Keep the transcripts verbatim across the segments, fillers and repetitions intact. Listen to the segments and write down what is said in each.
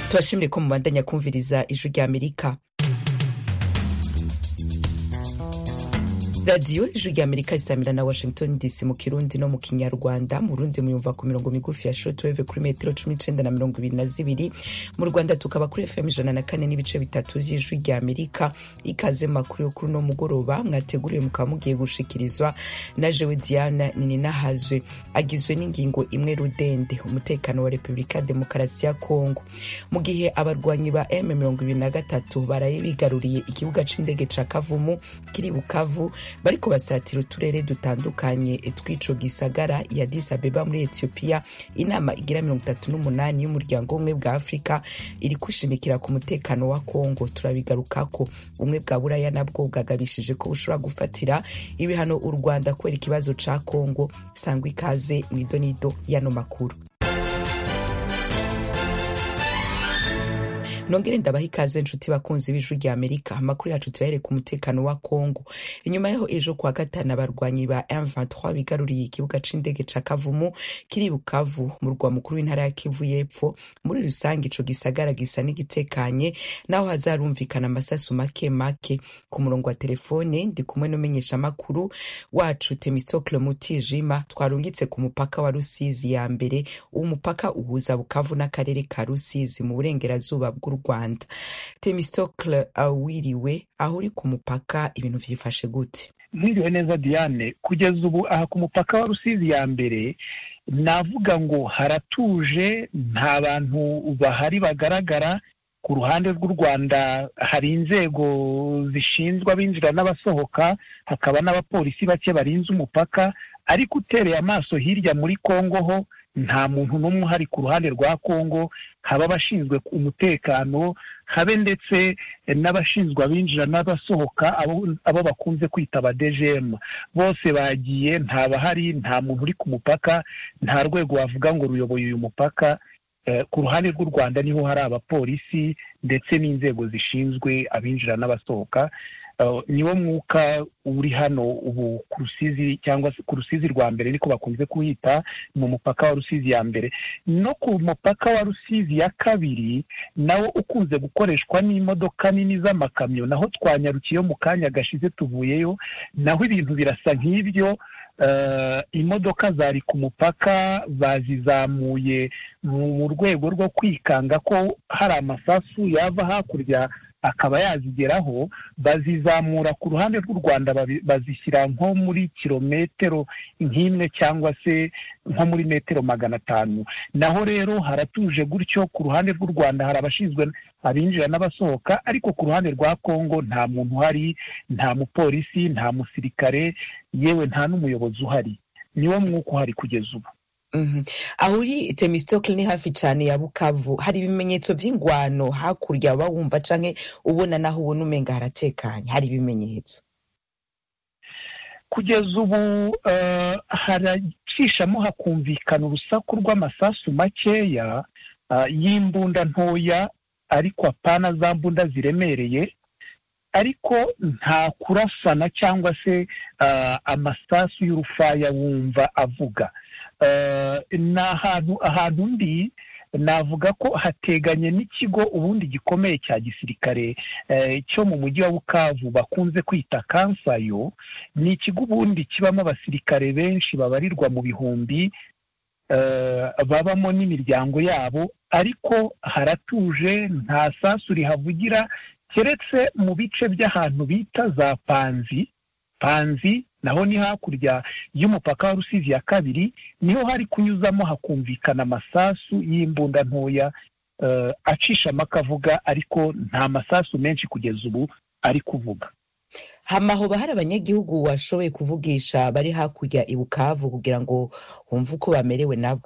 Tubashimire ko mubandanya kumviriza ijwi rya Amerika. Radio ijwi rya Amerika isamira na Washington D C mu Kirundi no mu Kinyarwanda. Mu Burundi muyumva ku mirongo migufi ya shortwave kuri metero cumi n'icenda na mirongo ibiri na zibiri. Mu Rwanda tukaba kuri F M ijana na kane n'ibice bitatu y'ijwi rya Amerika. Ikaze makuru yo kuri no mugoroba mwateguriye mukaba mugiye gushikirizwa na jewe Diana Nininahazwe. Agizwe n'ingingo imwe rudende: umutekano wa Republika Demokarasi ya Kongo. Mu gihe abarwanyi ba M mirongo ibiri na gatatu baraye bigaruriye ikibuga c'indege ca Kavumu kiri Bukavu, bariko basatira uturere dutandukanye tw'ico gisagara ya Addis Abeba muri Ethiopia. Inama igira mirongo itatu n'umunani y'umuryango umwe bwa Afrika iri kushimikira ku mutekano wa Kongo. Turabigarukako. Umwe bwa Buraya nabwo bwagabishije ko bushobora gufatira ibihano u Rwanda kubera ikibazo ca Kongo. Sangwa ikaze mwidonido yano makuru. Nongere ndabaha ikaze nshuti bakunzi b'ijwi rya Amerika. Amakuru yacu tuyahere ku mutekano wa Kongo. Inyuma yaho ejo kwa gatanu abarwanyi ba M vingt-trois bigaruriye ikibuga c'indege ca Kavumu kiri Bukavu mu rwa mukuru w'intara ya Kivu y'Epfo, muri rusange ico gisagara gisa n'igitekanye, naho hazarumvikana amasasu make make. Ku murongo wa telefone ndi kumwe n'umenyesha makuru wacu Temistocle Mutijima, twarungitse ku mupaka wa Rusizi ya mbere, umupaka uhuza Bukavu n'akarere ka Rusizi mu burengerazuba bw'u Rwanda. Temistocle, awiriwe aho uri ku mupaka, ibintu vyifashe gute? Mwiriwe neza Diane. Kugeza ubu aha ku mupaka wa Rusizi ya mbere navuga ngo haratuje, nta bantu bahari bagaragara. Ku ruhande rw'u Rwanda hari inzego zishinzwe abinjira n'abasohoka, hakaba n'abapolisi bake barinze umupaka, ariko utereye amaso hirya muri Kongo ho nta muntu n'umwe hari. Ku ruhande rwa Kongo haba abashinzwe umutekano, habe ndetse n'abashinzwe abinjira n'abasohoka, abo, abo bakunze kwita aba D G M. Bose bagiye, nta bahari, nta muntu uri ku mupaka, nta rwego wavuga ngo ruyoboye uyu mupaka. Eh, ku ruhande rw'u Rwanda niho hari abapolisi ndetse n'inzego zishinzwe abinjira n'abasohoka. Uh, niwo mwuka uri hano ubu ku Rusizi, cyangwa ku Rusizi rwa mbere niko bakunze kuhita, mu mupaka wa Rusizi ya mbere. No ku mupaka wa Rusizi ya kabiri nawo ukunze gukoreshwa n'imodoka nini z'amakamyo, naho twanyarukiye mu kanya gashize tuvuyeyo, naho ibintu birasa nk'ibyo. Uh, imodoka zari ku mupaka bazizamuye mu rwego rwo kwikanga ko hari amasasu yava hakurya akaba yazigeraho, bazizamura ku ruhande rw'u Rwanda bazishyira nko muri kilometero nk'imwe cyangwa se nko muri metero magana atanu. Naho rero haratuje gutyo. Ku ruhande rw'u Rwanda hari abashinzwe abinjira n'abasohoka, ariko ku ruhande rwa Kongo nta muntu uhari, nta mupolisi, nta musirikare, yewe nta n'umuyobozi uhari. Niwo mwuka uhari kugeza ubu. Mhm. Aho uri Temistocle ni hafi cyane ya Bukavu, hari ibimenyetso vy'ingwano hakurya bawumva canke ubona naho ubona umenga haratekanye? Hari ibimenyetso? Kugeza ubu uh, haracishamo hakumvikana urusaku rw'amasasu makeya uh, y'imbunda ntoya, ariko apana za mbunda ziremereye, ariko nta kurasana cyangwa se uh, amasasu y'urufaya wumva avuga. Uh, na ahantu ahantu ndi navuga ko hateganye n'ikigo ubundi gikomeye cya gisirikare eh, cyo mu mujyi wa Bukavu bakunze kwita Kansayo. Ni ikigo ubundi kibamo abasirikare benshi babarirwa mu bihumbi, uh, babamo n'imiryango yabo, ariko haratuje, nta sasu rihavugira, keretse mu bice by'ahantu bita za Panzi. Panzi naho ni hakurya y'umupaka wa Rusizi ya kabiri, niho hari kunyuzamo hakumvikana amasasu y'imbunda ntoya uh, acisha makavuga, ariko nta masasu menshi kugeza ubu ari kuvuga. Hamaho bahari abanyagihugu washoboye kuvugisha bari hakurya i Bukavu kugira ngo wumve uko bamerewe nabo?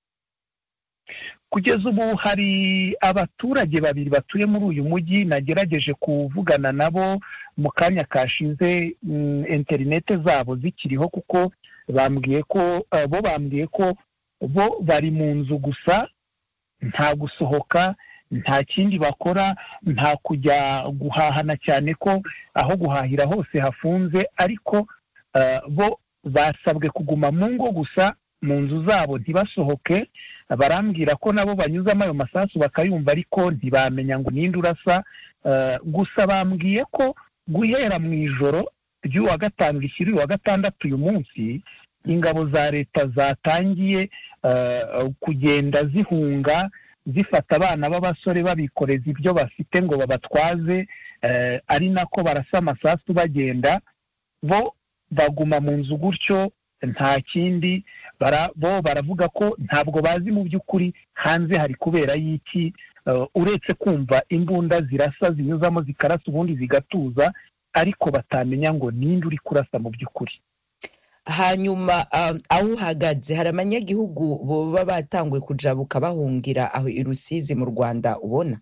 Kugeza ubu hari abaturage babiri batuye muri uyu mujyi nagerageje kuvugana nabo mu kanya kashize, mm, interinete zabo zikiriho, kuko bambwiye ko uh, bo bambwiye ko bo bari mu nzu gusa, nta gusohoka, nta kindi bakora, nta kujya guhahana, cyane ko aho guhahira hose hafunze, ariko uh, bo basabwe kuguma mu ngo gusa mu nzu zabo ntibasohoke, barambwira ko nabo banyuzamo ayo masasu bakayumva ariko ntibamenya ngo ninde urasa. Gusa bambwiye ko guhera mu ijoro ry'uwa gatanu rishyira uwa gatandatu uyu munsi ingabo za leta zatangiye kugenda zihunga zifata abana b'abasore babikoreza ibyo bafite ngo babatwaze, ari nako barasa amasasu bagenda, bo baguma mu nzu gutyo nta kindi. Bo baravuga ko ntabwo bazi mu by'ukuri hanze hari kubera y'iki, uretse kumva imbunda zirasa zinyuzamo zikarasa ubundi zigatuza, ariko batamenya ngo ninde uri kurasa mu by'ukuri. Hanyuma aho uhagaze hari abanyagihugu boba batanguye kujabuka bahungira aho i Rusizi mu Rwanda ubona?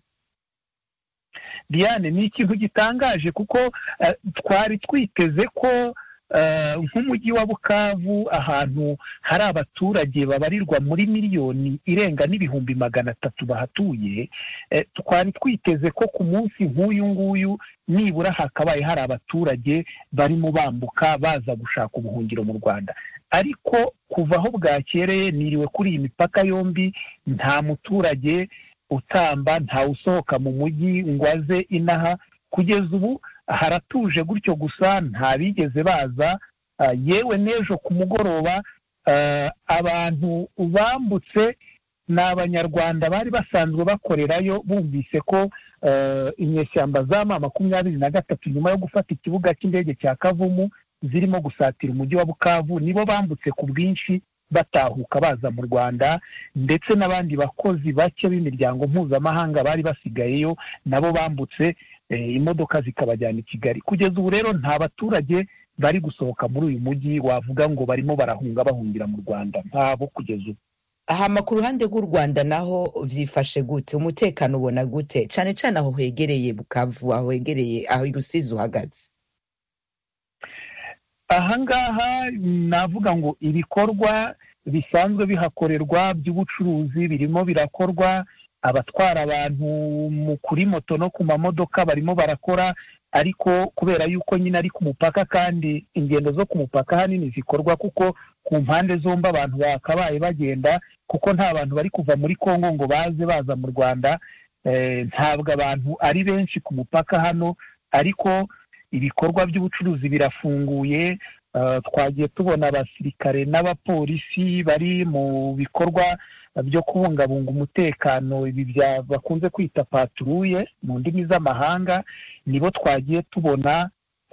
Diane, ni ikintu gitangaje kuko twari twiteze ko nk'umujyi wa Bukavu ahantu hari abaturage babarirwa muri miliyoni irenga n'ibihumbi magana atatu bahatuye, twari twiteze ko ku munsi nk'uyu nguyu nibura hakabaye hari abaturage barimo bambuka baza gushaka ubuhungiro mu Rwanda. Ariko kuva aho bwakereye niriwe kuri iyi mipaka yombi nta muturage utamba, nta usohoka mu mujyi ngo aze inaha. Kugeza ubu haratuje gutyo gusa, nta bigeze baza. Yewe n'ejo ku mugoroba abantu bambutse ni abanyarwanda bari basanzwe bakorerayo, bumvise ko inyeshyamba za ma makumyabiri na gatatu nyuma yo gufata ikibuga cy'indege cya Kavumu zirimo gusatira umujyi wa Bukavu, nibo bambutse ku bwinshi batahuka baza mu Rwanda, ndetse n'abandi bakozi bake b'imiryango mpuzamahanga bari basigayeyo nabo bambutse, imodoka zikabajyana i Kigali. Kugeza ubu rero nta baturage bari gusohoka muri uyu mujyi wavuga ngo barimo barahunga bahungira mu Rwanda, ntabo kugeza ubu. Hama ku ruhande rw'u Rwanda naho vyifashe gute? Umutekano ubona gute cyane cyane aho hegereye Bukavu, aho hegereye aho i Rusizi uhagaze? Ahangaha navuga ngo ibikorwa bisanzwe bihakorerwa by'ubucuruzi birimo birakorwa, abatwara abantu mu kuri moto no ku mamodoka barimo barakora, ariko kubera yuko nyine ari ku mupaka kandi ingendo zo ku mupaka hanini zikorwa kuko ku mpande zombi abantu bakabaye bagenda, kuko nta bantu bari kuva muri Kongo ngo baze baza mu Rwanda. Ntabwo abantu ari benshi ku mupaka hano, ariko ibikorwa by'ubucuruzi birafunguye. Twagiye tubona abasirikare n'abapolisi bari mu bikorwa byo kubungabunga umutekano, ibi bakunze kwita patrouille mu ndimi z'amahanga, nibo twagiye tubona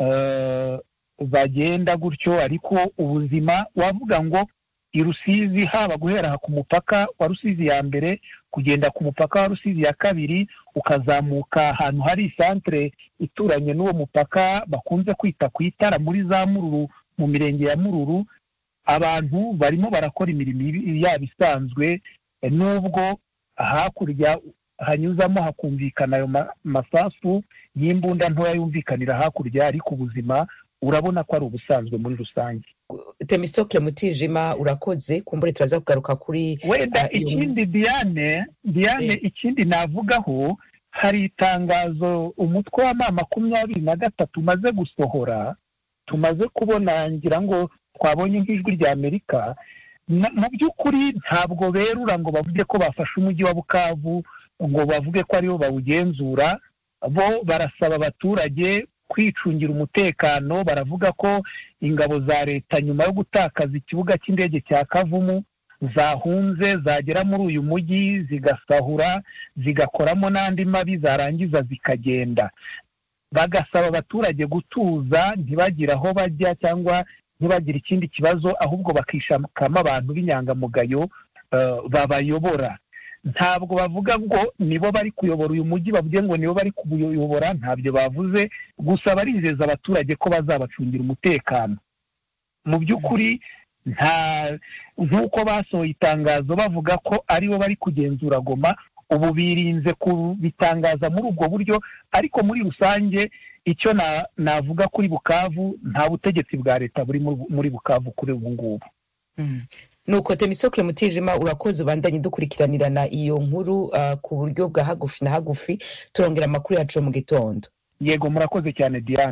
bagenda gutyo. Ariko ubuzima wavuga ngo i Rusizi, haba guhera ku mupaka wa Rusizi ya mbere kugenda ku mupaka wa Rusizi ya kabiri, ukazamuka ahantu hari centre ituranye n'uwo mupaka bakunze kwita ku Itara muri za Mururu, mu mirenge ya Mururu, abantu barimo barakora imirimo yabo isanzwe, nubwo hakurya hanyuzamo hakumvikana ayo masasu y'imbunda ntoya yumvikanira hakurya, ariko ubuzima urabona ko ari ubusanzwe muri rusange. Themistocle Mutijima, urakoze. Kumbure turaza kugaruka kuri wenda uh, ikindi Diane Diane eh. Ikindi navugaho, hari itangazo umutwe wa ma makumyabiri na gatatu umaze gusohora, tumaze kubona, ngira ngo twabonye nk'ijwi rya Amerika. Mu by'ukuri ntabwo berura ngo bavuge ko bafashe umujyi wa Bukavu, ngo bavuge ko aribo bawugenzura. Bo barasaba abaturage kwicungira umutekano. Baravuga ko ingabo za leta nyuma yo gutakaza ikibuga cy'indege cya Kavumu zahunze, zagera muri uyu mujyi zigasahura, zigakoramo n'andi mabi, zarangiza zikagenda. Bagasaba abaturage gutuza, ntibagire aho bajya cyangwa ntibagire ikindi kibazo, ahubwo bakishakamo abantu b'inyangamugayo uh, babayobora. Ntabwo bavuga ngo nibo bari kuyobora uyu mujyi, bavuge ngo nibo bari kuyobora, ntabyo bavuze. Gusa barizeza abaturage ko bazabacungira umutekano. Mu by'ukuri nta, nk'uko basohoye itangazo bavuga ko aribo bari kugenzura Goma, ubu birinze kubitangaza muri ubwo buryo. Ariko muri rusange icyo na, navuga kuri Bukavu, nta butegetsi bwa leta buri muri Bukavu kuri ubu ngubu. Mm. Nuko Themistocle Mutijima, urakoze. Bandanye dukurikiranirana iyo nkuru uh, ku buryo bwa hagufi na hagufi. Turongera amakuru yacu mu gitondo. Yego, murakoze cyane Diane.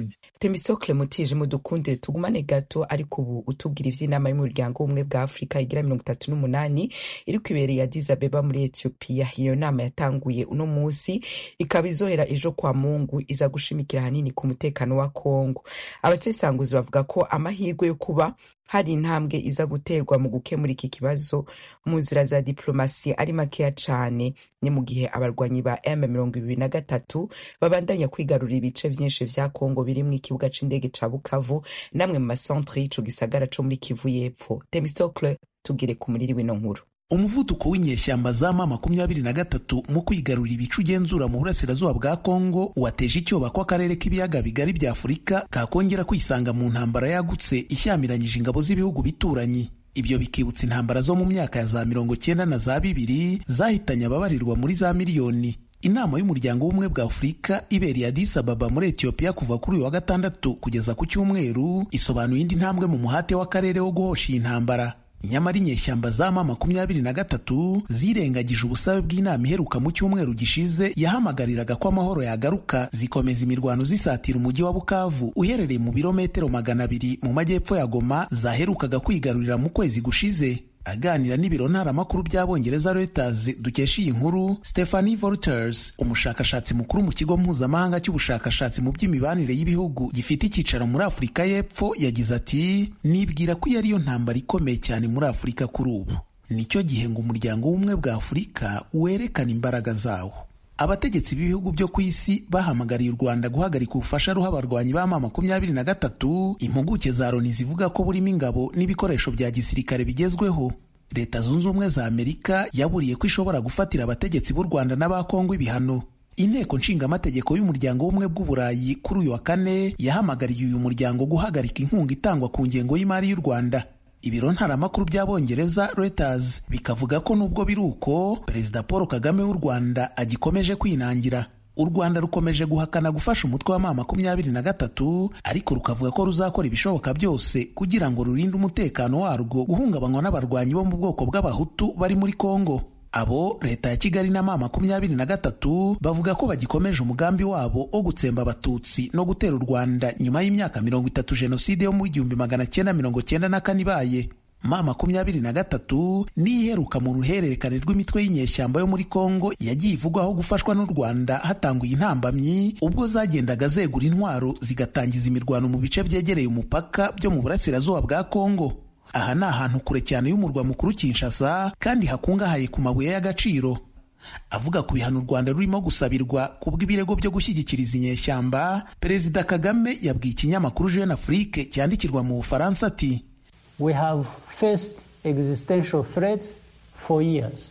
Temistocle Mutije mudukundire tugumane gato ariko ubu utubwira ivy'inama y'umuryango w'ubumwe bwa Afrika igira mirongo itatu n'umunani iri kwibereye Addis Abeba muri Ethiopia. Iyo nama yatanguye uno musi ikaba izohera ejo kwa Mungu, iza gushimikira hanini ku mutekano wa Kongo. Abasesanguzi bavuga ko amahirwe yo kuba hari intambwe iza guterwa mu gukemura iki kibazo mu nzira za diplomasi ari makeya cane, ni mu gihe abarwanyi ba M mirongo ibiri na gatatu babandanya kwigarurira ibice vyinshi vya Kongo birimwo ikibuga c'indege ca Bukavu namwe mu macentre y'ico gisagara co muri Kivu y'Epfo. Temistocle tugire ku muriri w'ino nkuru. Umuvuduko w'inyeshyamba za ma makumyabiri na gatatu mu kwigarurira ibice ugenzura mu burasirazuba bwa Kongo wateje icyoba ko akarere k'ibiyaga bigari bya Afurika kakongera kwisanga mu ntambara yagutse ishyamiranyije ingabo z'ibihugu bituranyi. Ibyo bikibutsa intambara zo mu myaka ya za mirongo cyenda na za bibiri zahitanye ababarirwa muri za miliyoni. Inama y'umuryango w'ubumwe bwa Afurika ibereye Addis Ababa muri Ethiopia kuva kuri uyu wa gatandatu kugeza ku cyumweru isobanuye indi ntambwe mu muhate w'akarere wo guhosha iyi ntambara. Nyamara inyeshyamba za ma makumyabiri na gatatu zirengagije ubusabe bw'inama iheruka mu cyumweru gishize yahamagariraga ko amahoro yagaruka, zikomeza imirwano zisatira umujyi wa Bukavu uherereye mu birometero magana abiri mu majyepfo ya Goma zaherukaga kwigarurira mu kwezi gushize. Aganira n'ibiro ntaramakuru by'Abongereza Reuters dukesha iyi nkuru, Stephanie Wolters, umushakashatsi mukuru mu kigo mpuzamahanga cy'ubushakashatsi mu by'imibanire y'ibihugu gifite icyicaro muri Afurika y'Epfo, yagize ati nibwira ko yari yo ntambara ikomeye cyane muri Afurika kuri ubu. Nicyo gihe ngo umuryango w'ubumwe bwa Afurika werekana imbaraga zawo. Abategetsi b'ibihugu byo ku isi bahamagariye u Rwanda guhagarika ubufasha ruha abarwanyi ba ma makumyabiri na gatatu. Impuguke za Loni zivuga ko burimo ingabo n'ibikoresho bya gisirikare bigezweho. Leta Zunze Ubumwe za Amerika yaburiye ko ishobora gufatira abategetsi b'u Rwanda n'aba Kongo ibihano. Inteko nshingamategeko y'umuryango w'ubumwe bw'Uburayi kuri uyu wa kane yahamagariye uyu muryango guhagarika inkunga itangwa ku ngengo y'imari y'u Rwanda. Ibiro ntaramakuru by'Abongereza Reuters bikavuga ko nubwo biri uko, Perezida Paul Kagame w'u Rwanda agikomeje kwinangira. U Rwanda rukomeje guhakana gufasha umutwe wa ma makumyabiri na gatatu, ariko rukavuga ko ruzakora ibishoboka byose kugira ngo rurinde umutekano warwo guhungabanywa n'abarwanyi bo mu bwoko bw'abahutu bari muri Kongo. Abo leta ya Kigali na ma makumyabiri na gatatu bavuga ko bagikomeje umugambi wabo wo gutsemba abatutsi no gutera u Rwanda nyuma y'imyaka mirongo itatu jenoside yo mu igihumbi magana cyenda mirongo cyenda na kane ibaye. Ma makumyabiri na gatatu niheruka mu ruhererekane rw'imitwe y'inyeshyamba yo muri Kongo yagiye ivugwaho gufashwa n'u Rwanda hatanguye intambamyi ubwo zagendaga zegura intwaro zigatangiza imirwano mu bice byegereye umupaka byo mu burasirazuba bwa Kongo. Aha ni ahantu kure cyane y'umurwa mukuru Kinshasa kandi hakungahaye ku mabuye y'agaciro. Avuga ku bihano u Rwanda rurimo gusabirwa kubw'ibirego byo gushyigikiriza inyeshyamba, Perezida Kagame yabwiye ikinyamakuru Jeune Afrique cyandikirwa mu Bufaransa ati We have faced existential threats for years.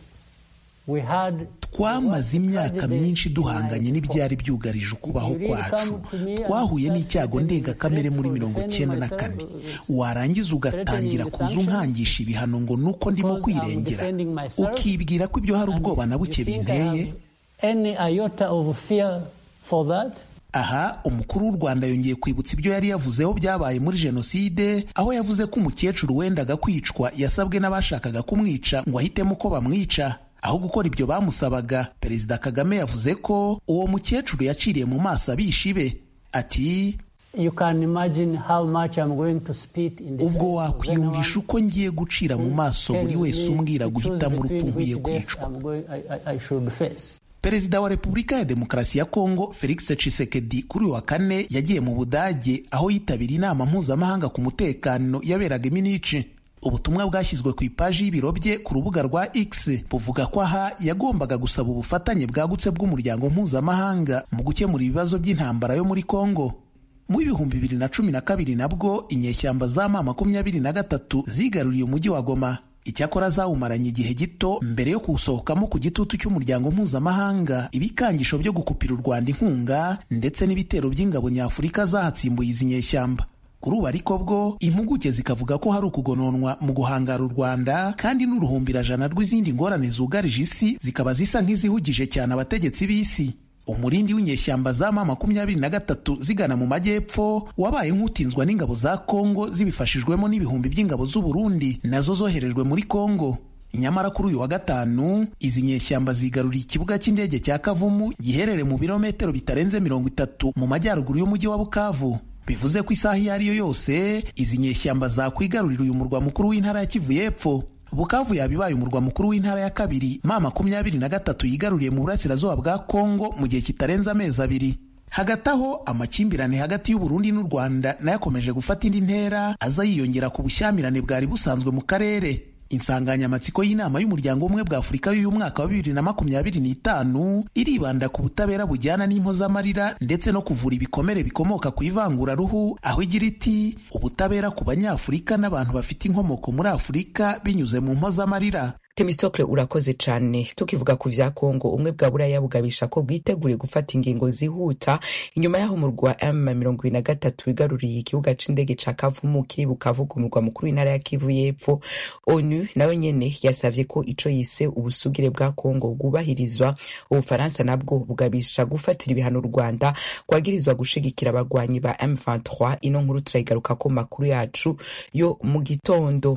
We had twamaze imyaka myinshi duhanganye n'ibyari byugarije ukubaho kwacu. Twahuye n'icyago ndengakamere muri mirongo cyenda na kane. Warangiza ugatangira kuza unkangisha ibihano ngo nuko ndimo kwirengera, ukibwira ko ibyo hari ubwoba na buke binteye. Aha umukuru w'u Rwanda yongeye kwibutsa ibyo yari yavuzeho byabaye muri jenoside, aho yavuze ko umukecuru wendaga kwicwa yasabwe n'abashakaga kumwica ngo ahitemo ko bamwica. Aho gukora ibyo bamusabaga, Perezida Kagame yavuze ko uwo mukecuru yaciriye mu maso abishibe. Ati You can imagine how much I'm going to spit in the ubwo wakwiyumvisha uko ngiye gucira mu maso buri wese umbwira guhitamo urupfu nkwiye kwicwa. Perezida wa Repubulika ya Demokarasi ya Kongo Felix Tshisekedi kuri wa kane yagiye mu Budage aho yitabiriye inama mpuzamahanga ku mutekano yaberaga Munich. Ubutumwa bwashyizwe ku ipaji y'ibiro bye ku rubuga rwa X buvuga ko aha yagombaga gusaba ubufatanye bwagutse bw'umuryango mpuzamahanga mu gukemura ibibazo by'intambara yo muri Kongo. Mu bihumbi bibiri na cumi na kabiri nabwo inyeshyamba za ma makumyabiri na gatatu zigaruriye umujyi wa Goma. Icyakora zawumaranye igihe gito mbere yo kuwusohokamo ku gitutu cy'umuryango mpuzamahanga ibikangisho byo gukupira u Rwanda inkunga ndetse n'ibitero by'ingabo nyafurika zahatsimbuye izi nyeshyamba. Kuri ubu ariko bwo impuguke zikavuga ko hari ukugononwa mu guhangara u Rwanda kandi n'uruhumbirajana rw'izindi ngorane zugarije isi zikaba zisa nk'izihugije cyane abategetsi b'isi. Umurindi w'inyeshyamba za ma makumyabiri na gatatu zigana mu majyepfo wabaye nk'utinzwa n'ingabo za Kongo zibifashijwemo n'ibihumbi by'ingabo z'u Burundi nazo zoherejwe muri Kongo. Nyamara kuri uyu wa gatanu izi nyeshyamba zigaruriye ikibuga cy'indege cya Kavumu giherereye mu birometero bitarenze mirongo itatu mu majyaruguru y'umujyi wa Bukavu. bivuze ko isaha iyo ari yo yose izi nyeshyamba zakwigarurira uyu murwa mukuru w'intara ya Kivu y'Epfo. Bukavu yabibaye umurwa mukuru w'intara ya kabiri ma makumyabiri na gatatu yigaruriye mu burasirazuba bwa Kongo mu gihe kitarenze amezi abiri. Hagati aho amakimbirane hagati y'u Burundi n'u Rwanda nayo akomeje gufata indi ntera aza yiyongera ku bushyamirane bwari busanzwe mu karere. Insanganyamatsiko y'inama y'umuryango umwe bwa Afurika y'uyu mwaka wa bibiri na makumyabiri n'itanu iribanda ku butabera bujyana n'impozamarira ndetse no kuvura ibikomere bikomoka ku ivanguraruhu, aho igira iti ubutabera ku banyafurika n'abantu bafite inkomoko muri Afurika binyuze mu mpozamarira. Temistokle urakoze cane. Tukivuga ku vya Kongo, umwe bwa Buraya bugabisha ko bwiteguriye gufata ingingo zihuta inyuma yaho umurwa M mirongo ibiri na gatatu wigaruriye ikibuga c'indege ca Kavumu kiri Bukavu ku murwa mukuru w'intara ya Kivu y'Epfo. ONU nawe nyene yasavye ko ico yise ubusugire bwa Kongo bwubahirizwa. Ubufaransa nabwo bugabisha gufatira ibihano u Rwanda kwagirizwa gushigikira abagwanyi ba M vingt-trois. Ino nkuru turayigaruka ko makuru yacu yo mu gitondo.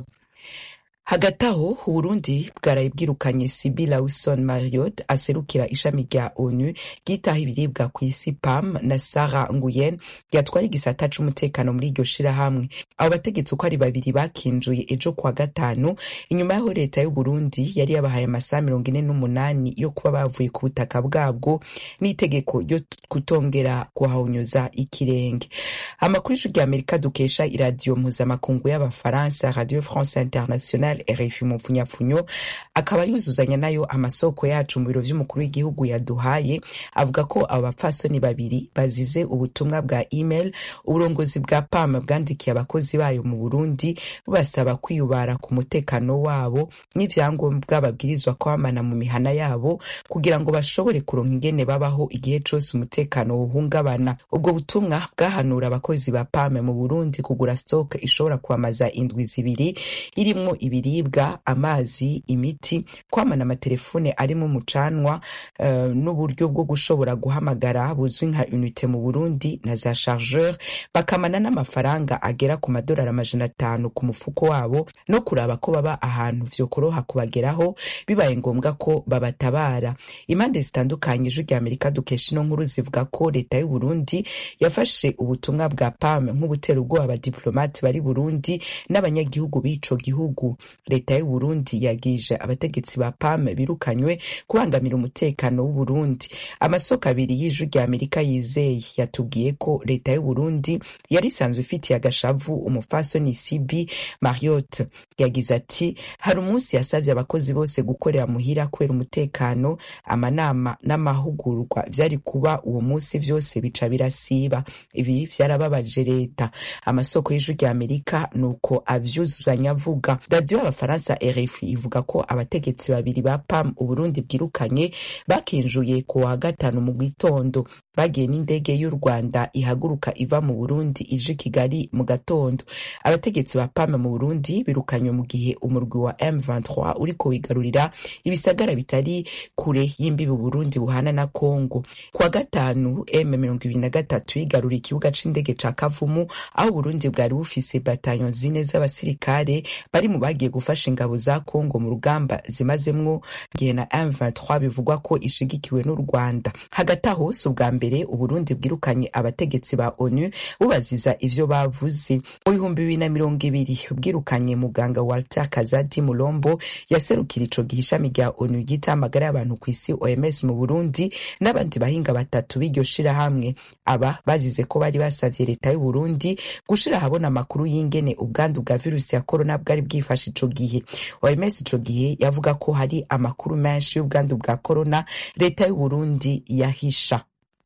Hagati aho Uburundi bwaraye bwirukanye Sibylle Lawson Marriott aserukira ishami rya ONU ryitaho ibiribwa ku isi P A M na Sarah Nguyen yatwaye igisata c'umutekano muri iryo shirahamwe. Abo bategetsi uko ari babiri bakinjuye ejo kwa gatanu inyuma yaho leta y'u Burundi yari yabahaye amasaha mirongo ine n'umunani yo kuba bavuye ku butaka bwabwo n'itegeko ryo kutongera kuhawunyuza ikirenge. Amakuru y'ijwi ry'Amerika dukesha iradiyo mpuzamakungu y'Abafaransa Radio France Internationale R F I mu mfunyafunyo akaba yuzuzanya nayo amasoko yacu mu biro vy'umukuru w'igihugu yaduhaye, avuga ko abo bapfasoni babiri bazize ubutumwa bwa email uburongozi bwa P A M bwandikiye abakozi bayo mu Burundi bubasaba kwiyubara ku mutekano wabo n'ivyangombwa babwirizwa kwamana mu mihana yabo kugira ngo bashobore kuronka ingene babaho igihe cose umutekano uhungabana. Ubwo butumwa bwahanura abakozi ba P A M mu Burundi kugura stock ishobora kwamaza indwi zibiri irimwo ibiribwa, amazi, imiti, kwamana amatelefone arimo umucanwa uh, n'uburyo bwo gushobora guhamagara buzwi nka unité mu Burundi na za chargeur, bakamana n'amafaranga agera ku madolari amajana atanu ku mufuko wabo no kuraba ko baba ahantu vyokoroha kubageraho bibaye ngombwa ko babatabara. Impande zitandukanye ijwi ry'Amerika dukesha ino nkuru zivuga ko leta y'u Burundi yafashe ubutumwa bwa P A M nk'ubutera ubwoba abadiplomate bari Burundi n'abanyagihugu b'ico gihugu. Leta y'u Burundi yagije abategetsi ba P A M birukanywe kubangamira umutekano w'u Burundi. Amasoko abiri y'ijwi ry'Amerika yizeye yatubwiye ko leta y'u Burundi yari isanzwe ifitiye agashavu umufasoni Sibylle Marriott. Yagize ati hari umunsi yasavye abakozi bose gukorera muhira kubera umutekano, amanama n'amahugurwa vyari kuba uwo munsi vyose bica birasiba. Ibi vyarababaje leta. Amasoko y'ijwi ry'Amerika nuko avyuzuzanya avuga. Radio y'Abafaransa R F I ivuga ko abategetsi babiri ba P A M Uburundi bwirukanye bakinjuye ku wa gatanu mu gitondo. Bagiye n'indege y'u Rwanda ihaguruka iva mu Burundi ije Kigali mu gatondo. Abategetsi ba P A M mu Burundi birukanywe mu gihe umurwi wa M vingt-trois uriko wigarurira ibisagara bitari kure y'imbibi Burundi buhana na Kongo. Kwa gatanu M mirongo ibiri na gatatu yigaruriye ikibuga c'indege ca Kavumu aho Burundi bwari bufise batanyo zine z'abasirikare bari mu bagiye gufasha ingabo za Kongo mu rugamba zimazemwo gihe na M vingt-trois bivugwa ko ishigikiwe n'u Rwanda. Hagati aho si ubwa mbere Uburundi bwirukanye abategetsi ba ONU bubaziza ivyo bavuze. Mu bihumbi bibiri na mirongo ibiri bwirukanye muganga Walter Kazadi Mulombo yaserukira ico gihe ishami rya ONU ryita amagara y'abantu ku isi O M S mu Burundi n'abandi bahinga batatu b'iryo shirahamwe. Aba bazize ko bari basavye leta y'u Burundi gushira habona amakuru y'ingene ubwandu bwa virusi ya corona bwari bwifashe ico gihe. O M S ico gihe yavuga ko hari amakuru menshi y'ubwandu bwa corona leta y'u Burundi yahisha.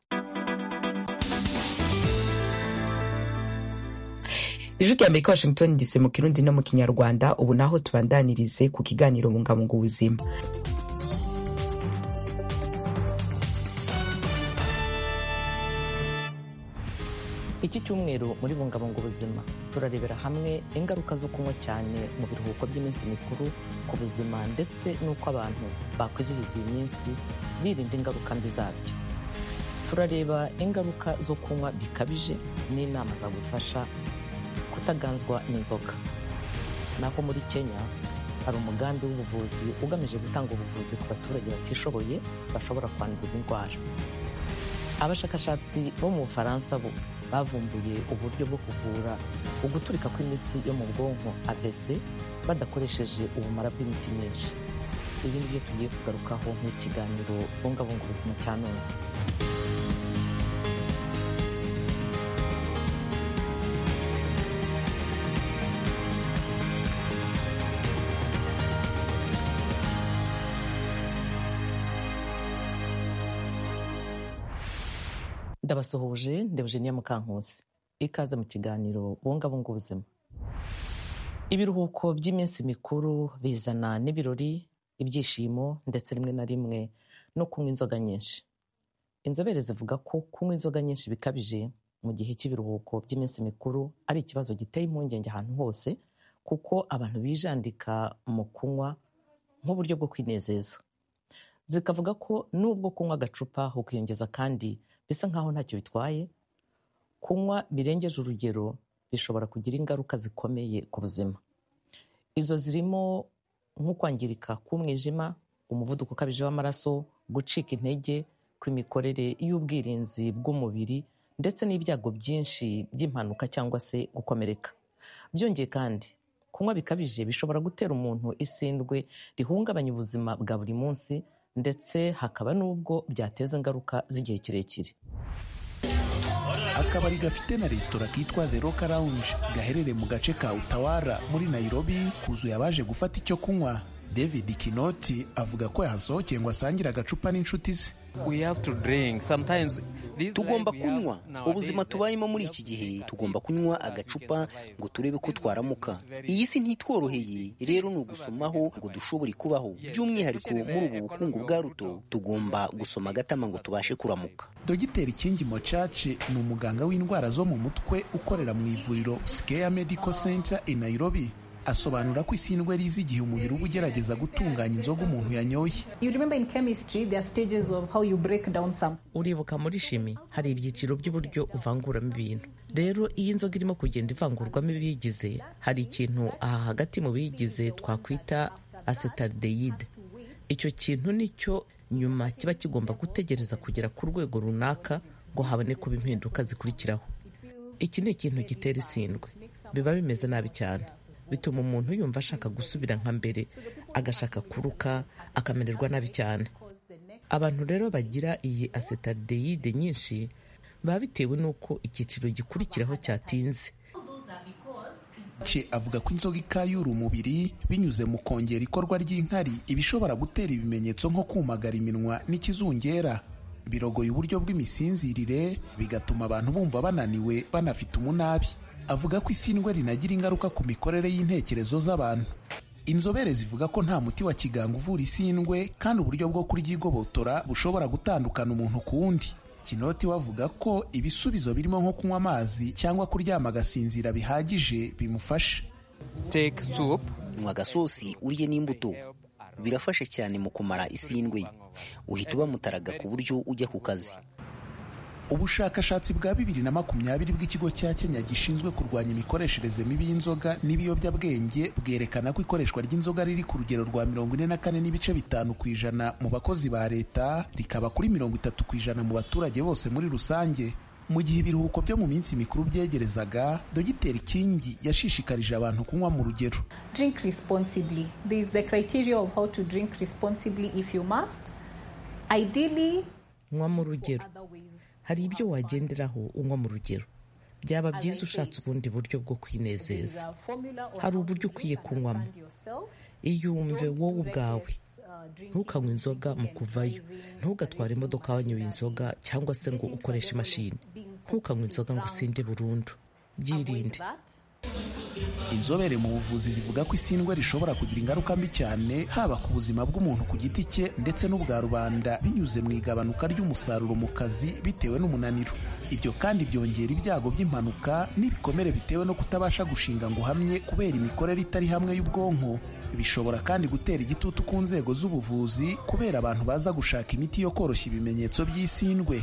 Ijwi ry'Amerika Washington D C mu Kirundi no mu Kinyarwanda. Ubu naho tubandanirize ku kiganiro Bungabunga ubuzima. Iki cyumweru muri Bungabunga ubuzima turarebera hamwe ingaruka zo kunywa cyane mu biruhuko by'iminsi mikuru ku buzima ndetse n'uko abantu bakwizihiza iyi minsi birinda ingaruka mbi zabyo. Turareba ingaruka zo kunywa bikabije n'inama zagufasha kutaganzwa n'inzoga. Naho muri Kenya hari umugambi w'ubuvuzi ugamije gutanga ubuvuzi ku baturage batishoboye bashobora kwandura indwara. Abashakashatsi bo mu Bufaransa bo bavumbuye uburyo bwo kuvura uguturika kw'imitsi yo mu bwonko A V C badakoresheje ubumara bw'imiti myinshi. Ibi ni byo tugiye kugarukaho nk'ikiganiro bungabunga ubuzima cya none. Ndabasuhuje, ndi Eugenia Mukankusi. Ikaze mu kiganiro bungabunga ubuzima. Ibiruhuko by'iminsi mikuru bizana n'ibirori, ibyishimo ndetse rimwe na rimwe no kunywa inzoga nyinshi. Inzobere zivuga ko kunywa inzoga nyinshi bikabije mu gihe cy'ibiruhuko by'iminsi mikuru ari ikibazo giteye impungenge ahantu hose, kuko abantu bijandika mu kunywa nk'uburyo bwo kwinezeza. Zikavuga ko nubwo kunywa agacupa ukiyongeza kandi bisa nkaho ntacyo bitwaye, kunywa birengeje urugero bishobora kugira ingaruka zikomeye ku buzima. Izo zirimo nko kwangirika k'umwijima, umuvuduko ukabije w'amaraso, gucika intege kw'imikorere y'ubwirinzi bw'umubiri ndetse n'ibyago byinshi by'impanuka cyangwa se gukomereka. Byongeye kandi kunywa bikabije bishobora gutera umuntu isindwe rihungabanya ubuzima bwa buri munsi, ndetse hakaba n'ubwo byateza ingaruka z'igihe kirekire. Akabari gafite na resitora kitwa The Rock Lounge gaherereye mu gace ka Utawara muri Nairobi kuzuye abaje gufata icyo kunywa. David Kinoti avuga ko yahasohokeye ngo asangire agacupa n'inshuti ze. Tugomba kunywa. Ubuzima tubayemo muri iki gihe tugomba kunywa agacupa ngo turebe ko twaramuka. Iyi si ntitworoheye, rero ni ugusomaho ngo dushobore kubaho. By'umwihariko muri ubu bukungu bwa ruto tugomba gusoma agatama ngo tubashe kuramuka. Dogiteri Kingi Mochache ni umuganga w'indwara zo mu mutwe ukorera mu ivuriro Scare Medical Center i Nairobi. Asobanura ko isindwe riza igihe umubiri uba ugerageza gutunganya inzoga umuntu yanyoye. Uribuka muri shimi hari ibyiciro by'uburyo uvanguramo ibintu. Rero iyo inzoga irimo kugenda ivangurwamo ibiyigize, hari ikintu aha hagati mu biyigize twakwita acetaldehyde. Icyo kintu nicyo nyuma kiba kigomba gutegereza kugera ku rwego runaka ngo habone kuba impinduka zikurikiraho. Iki ni ikintu gitera isindwe. Biba bimeze nabi cyane. Bituma umuntu yumva ashaka gusubira nka mbere, agashaka kuruka, akamererwa nabi cyane. Abantu rero bagira iyi acetaldehyde nyinshi baba bitewe n'uko icyiciro gikurikiraho cyatinze. Che avuga ko inzoga ikayura umubiri binyuze mu kongera ikorwa ry'inkari ibishobora gutera ibimenyetso nko kumagara iminwa n'ikizungera. Birogoye uburyo bw'imisinzirire bigatuma abantu bumva bananiwe, banafite umunabi. Avuga ko isindwe rinagira ingaruka ku mikorere y'intekerezo z'abantu. Inzobere zivuga ko nta muti wa kiganga uvura isindwe, kandi uburyo bwo kuryigobotora bushobora gutandukana umuntu ku wundi. Kinoti wavuga ko ibisubizo birimo nko kunywa amazi cyangwa kuryama agasinzira bihagije bimufasha. Take soup, nywa agasosi urye n'imbuto. Birafasha cyane mu kumara isindwe. Uhita uba mutaraga ku buryo ujya ku kazi. Ubushakashatsi bwa bibiri na makumyabiri bw'ikigo cya Kenya gishinzwe kurwanya imikoreshereze mibi y'inzoga n'ibiyobyabwenge bwerekana ko ikoreshwa ry'inzoga riri ku rugero rwa mirongo ine na kane n'ibice bitanu ku ijana mu bakozi ba leta, rikaba kuri mirongo itatu ku ijana mu baturage bose muri rusange. Mu gihe ibiruhuko byo mu minsi mikuru byegerezaga, Dogiteri Kingi yashishikarije abantu kunywa mu rugero. Drink responsibly. There is the criteria of how to drink responsibly if you must. Ideally, nywa mu rugero. Hari ibyo wagenderaho unywa mu rugero. Byaba byiza ushatse ubundi buryo bwo kwinezeza. Hari uburyo ukwiye kunywamo. Iyumve wowe ubwawe. Ntukanywe inzoga mu kuvayo. Ntugatware imodoka wanyoye inzoga cyangwa se ngo ukoreshe imashini. Ntukanywe inzoga ngo usinde burundu. Byirinde. Inzobere mu buvuzi zivuga ko isindwe rishobora kugira ingaruka mbi cyane haba ku buzima bw'umuntu ku giti cye ndetse n'ubwa rubanda binyuze mu igabanuka ry'umusaruro mu kazi bitewe n'umunaniro. Ibyo kandi byongera ibyago by'impanuka n'ibikomere bitewe no kutabasha gushinga ngo uhamye kubera imikorere itari hamwe y'ubwonko. Bishobora kandi gutera igitutu ku nzego z'ubuvuzi kubera abantu baza gushaka imiti yo koroshya ibimenyetso by'isindwe.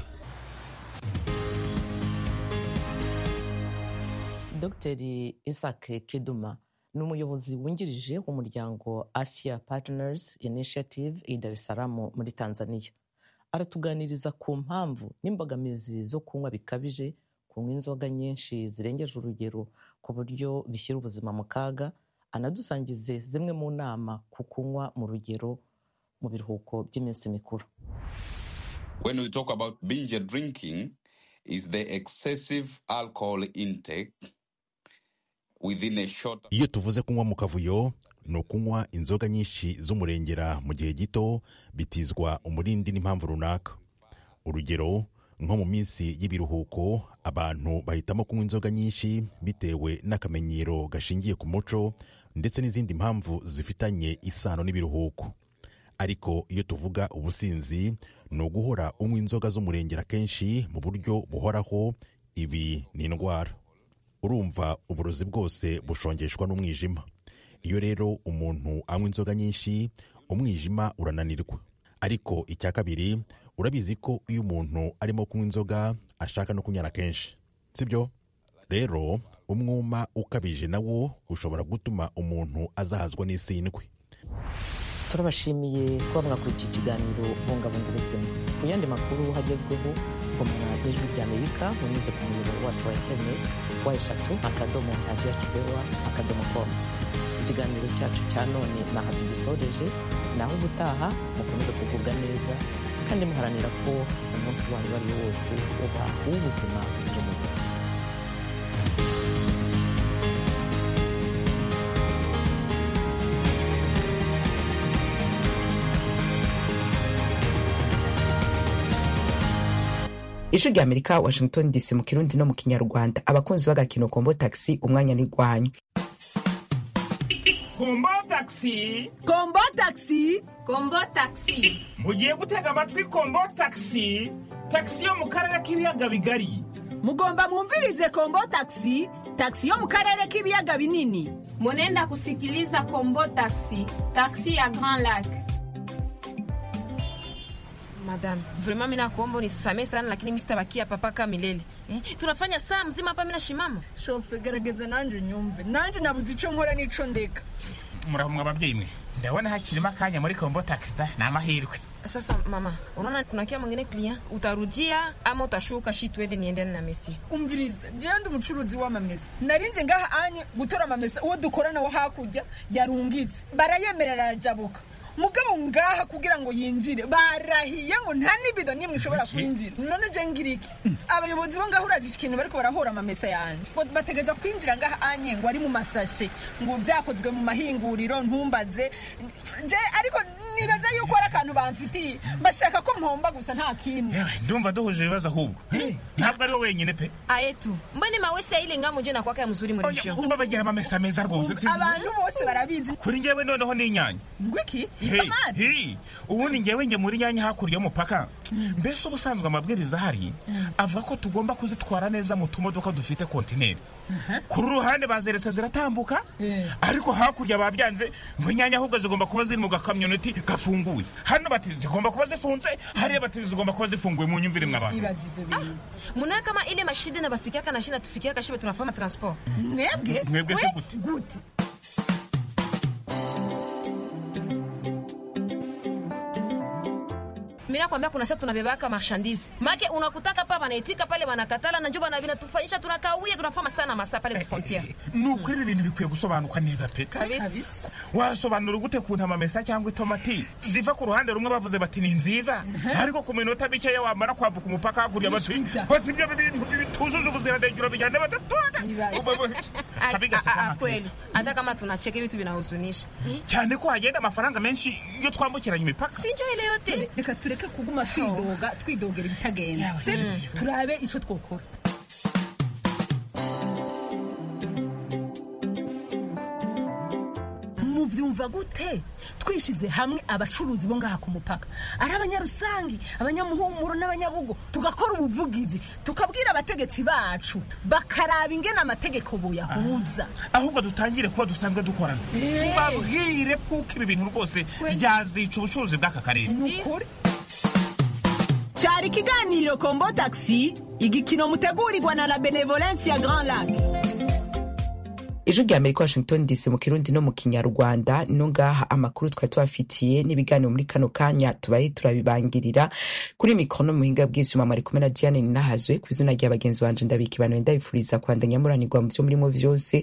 Dogiteri Isaac Kiduma ni umuyobozi wungirije w'umuryango Afya Partners Initiative i Dar es Salaam muri Tanzania. Aratuganiriza ku mpamvu n'imbogamizi zo kunywa bikabije kunywa inzoga nyinshi zirengeje urugero ku buryo bishyira ubuzima mu kaga, anadusangize zimwe mu nama ku kunywa mu rugero mu biruhuko by'iminsi mikuru. When we talk about binge drinking, is the excessive alcohol intake within a short... Iyo tuvuze kunywa mu kavuyo, ni ukunywa inzoga nyinshi z'umurengera mu gihe gito bitizwa umurindi n'impamvu runaka. Urugero, nko mu minsi y'ibiruhuko abantu bahitamo kunywa inzoga nyinshi bitewe n'akamenyero gashingiye ku muco ndetse n'izindi mpamvu zifitanye isano n'ibiruhuko. Ariko iyo tuvuga ubusinzi, ni uguhora unywa inzoga z'umurengera kenshi mu buryo buhoraho. Ibi ni indwara. Urumva uburozi bwose bushongeshwa n'umwijima. Iyo rero umuntu anywa inzoga nyinshi, umwijima urananirwa. Ariko icya kabiri, urabizi ko iyo umuntu arimo kunywa inzoga ashaka no kunyara kenshi, sibyo? Rero umwuma ukabije nawo ushobora gutuma umuntu azahazwa n'isindwe. Turabashimiye kuba mwakurikiye ikiganiro bungabunga ubuzima. Ku yandi makuru hagezweho kumenya Ijwi ry'Amerika munyuze ku muyoboro wacu wa internet wa eshatu akadomo radiyo kibewa akadomo com. Ikiganiro cyacu cya none naho tugisoreje, naho ubutaha mukomeze kugubwa neza kandi muharanira ko umunsi wanyu wari wose uba uw'ubuzima buzira umuze. Ijwi ry'Amerika, Washington D C, mu Kirundi no mu Kinyarwanda. Abakunzi b'agakino Kombo Taxi, umwanya ni gwanyu. Kombo Taxi, Kombo Taxi, Kombo Taxi. Mugiye gutega amatwi Kombo Taxi, taxi yo mu karere k'ibiyaga bigari. Mugomba mwumvirize Kombo Taxi, taxi yo mu karere k'ibiyaga binini. Munenda kusikiliza Kombo Taxi, taxi ya Grand Lac. Madam, vraiment mimi nakuomba unisamee sana, lakini mimi sitabakia papa kama milele. Eh? Tunafanya saa mzima hapa mimi na shimama. Shofe gerageza nanje nyumve. Nanje nabuze ico nkora nico ndeka. Murahamwe ababyeyi mwe. Ndabona hakirimo akanya muri Kombo Taxi na amahirwe. Sasa mama, unaona kuna kia mwingine client, utarudia ama utashuka shi twende niende na Messi. Umviriza, je ndi umucuruzi wa mamesa. Narinje ngaha anye gutora mamesa uwo dukorana wo hakujya yarungitse. Barayemerera arajabuka. Mugabo ngaha kugira ngo yinjire barahiye ngo nta nibido nimwe ishobora kwinjira. None je ngiriki abayobozi bo ngaho urazi ikintu bariko barahora amamesa yanje ngo bategeza kwinjira ngaha anye ngo ari mu masashe ngo byakozwe mu mahinguriro ntumbaze je, ariko nibaza yuko ari akantu bamfitiye bashaka ko mpomba gusa nta kintu. Ndumva duhuje ibibazo ahubwo ntabwo ari wowe wenyine pe. Ayetu mbone mawese ile ngamo je nakwaka ya mzuri muri sho umva bagira amamesa meza rwose. Abantu bose barabizi kuri ngewe noneho ni inyanya ngwiki. Hey, hey, ubundi ngewe nge muri nyanya hakurya y'umupaka. Mbese ubusanzwe amabwiriza hari avuga ko tugomba kuzitwara neza mu tumodoka dufite kontineri. Kuri ruhande bazeretse ziratambuka, ariko hakurya babyanze ngo inyanya ahubwo zigomba kuba ziri mu gakamyoneti gafunguye. Hano bati zigomba kuba zifunze, hariya bati zigomba kuba zifunguye. mu nyumvire mw'abantu. Ibazi ibyo bintu. Muna kama ile mashide na bafikia kana shina tufikia kashibe tunafanya transport. Mwebwe? Mwebwe se gute? Gute. Mimi nakwambia kuna sasa tunabebaka marchandise. Make unakutaka pa banaitika pale wanakatala na njoba na vina tufanyisha tunakawia tunafama sana masa pale ku frontier. Nukuri ibintu bikwiye gusobanuka neza pe. Kabisa. Wasobanura gute kunta amamesa cyangwa itomati ziva ku ruhande rumwe bavuze bati ni nziza, ariko ku minota bike ya wamara kwambuka umupaka hakurya bati bati ibyo bintu bitujuje ubuziranenge bijyane batatuga. Kabisa kweli. Hata kama tunacheka vitu vinahuzunisha. Cyane ko hagenda amafaranga menshi yo twambukiranye imipaka. Sinjo ile yote. Reka tureke kuguma twidoga twidogera ibitagenda. Turabe ico twokora. Muvyumva gute twishize hamwe abacuruzi bo ngaha ku mupaka ari abanyarusangi abanyamuhumuro n'abanyabugo tugakora ubuvugizi tukabwira abategetsi bacu bakaraba ingena amategeko buyahuza, ahubwo dutangire kuba dusanzwe dukorana tubabwire kuko ibi bintu rwose byazica ubucuruzi bw'aka karere. Nukuri cyari ikiganiro Kombo Taxi, igikino mutegurirwa na la Benevolence ya Grand Lac. ijwi rya Amerika, Washington D C, mu kirundi no mu kinyarwanda. No ngaha amakuru twari tubafitiye n'ibiganiro muri kano kanya tubaye turabibangirira. Kuri mikoro no muhinga bw'ivyuma mari kumwe na Diane Ninahazwe, kw'izina rya bagenzi banje ndabika ibano ndabifuriza kwandanya muranirwa mu vyo murimo vyose,